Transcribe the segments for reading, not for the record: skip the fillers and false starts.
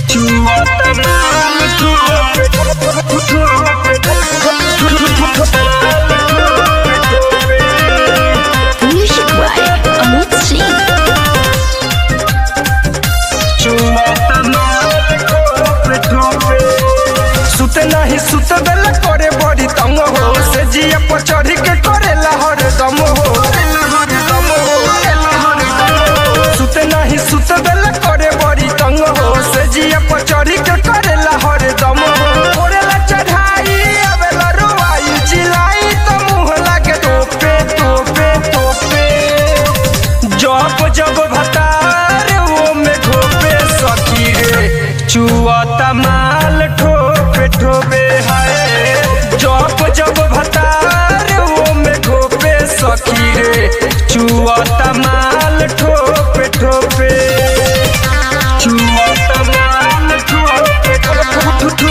Music by Amit Singh. सुते नहीं सुत बेला करे बड़ी तंग हो से जिया पर चढ़ के करे लहर दम हो। सुते नहीं सुत बेला करे बड़ी तंग हो से जिया पर चढ़ के करे लहर दम हो। ओरेला चढ़ाई अबेला रुआई चिल्लाई तो मुंह लागे तोपे तोपे तोपे। जब जब भतार वो में ठोपे सखी रे चुआ तमाल ठोपे ठोपे हाय। जब जब भतार वो में ठोपे सखी रे चुआ तमाल ठोपे ठोपे। चुआ तमाल ठोपे ठोपे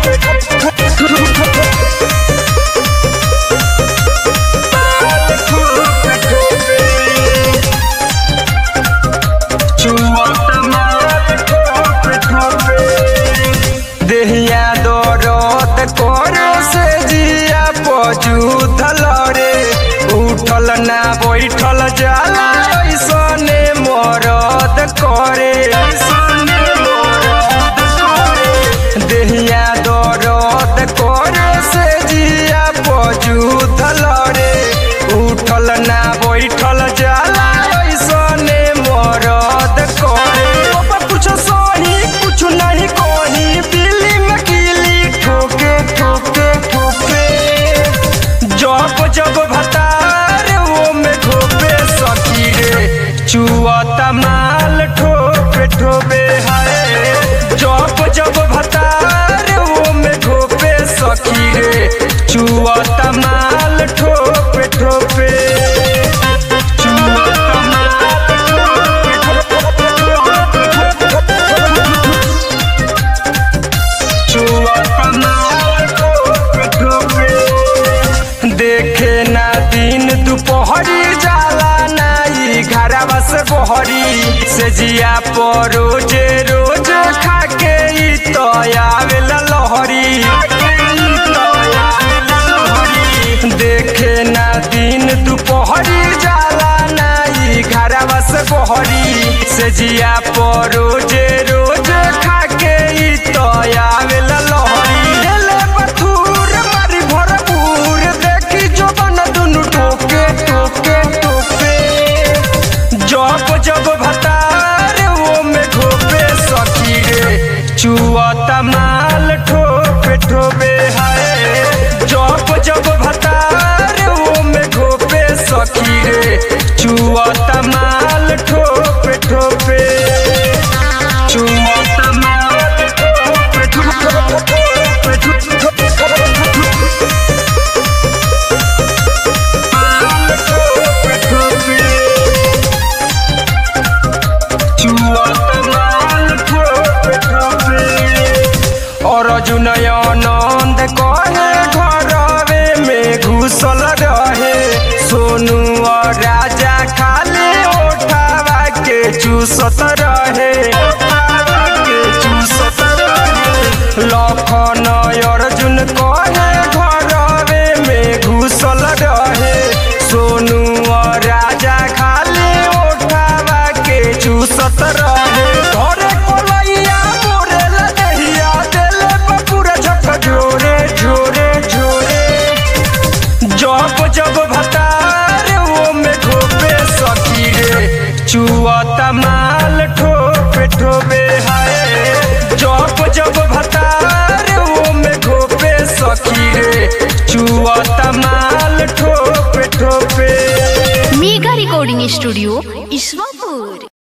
देहिया दरद करे से जिया पजूधल रे उठल ना बैठल जाला ऐसने मरद करे। देहिया दरद करे से जिया पजूधल रे उठल ना बैठल जाला ऐसने मरद करे। कुछ सही कुछ नहीं कही दिल्ली में गिली ठोके ठोके ठोके। जब जब भतार वो में ठोपे सखी रे चुआ तमाल ठोपे ठोपे हाय। जब जब भतार वो में ठोपे सखी रे चुआ तमाल ठोपे ठोपे। देखे ना दिन दोपहरी जाला नाई घरवा से बहरी से जिया पर रोजे रोज खाके ई तो आवेला लहरी। देखे ना दिन दोपहरी जाला नाई घरवा से बहरी से जिया पर रोजे रोज खाके ई तो आवेला लहरी। ले बथुर मारी भरपूर देखी जो बन दुनु ठोके ठोके ठोके। जब जब भतार वो में ठोपे सखी रे चुआ तमाल ठोपे ठोपे हाय। जब जब भतार वो में ठोपे सखी रे चुआ तमाल ठोपे ठोपे। चुआ तमाल ठोपे ठोपे और जुनयानंद कहे घरवे में घुसल रहे सोनू और राजा खाली उठावा के चूसत रहे। लखन अर्जुन कहे घरवे में घुसल रहे सोनू और राजा खाली उठावा के चूसत रहे। घरे कोलैया मोरेला दहिया देले बपुरा झक झोरे झोरे झोरे। जब जब भतार वो में ठोपे सखी रे चुआ तमाल ठोपे ठोपे हाय। जब जब भतार वो में ठोपे सखी रे चुआ तमाल ठोपे ठोपे। Mega recording studio Ishwarpur.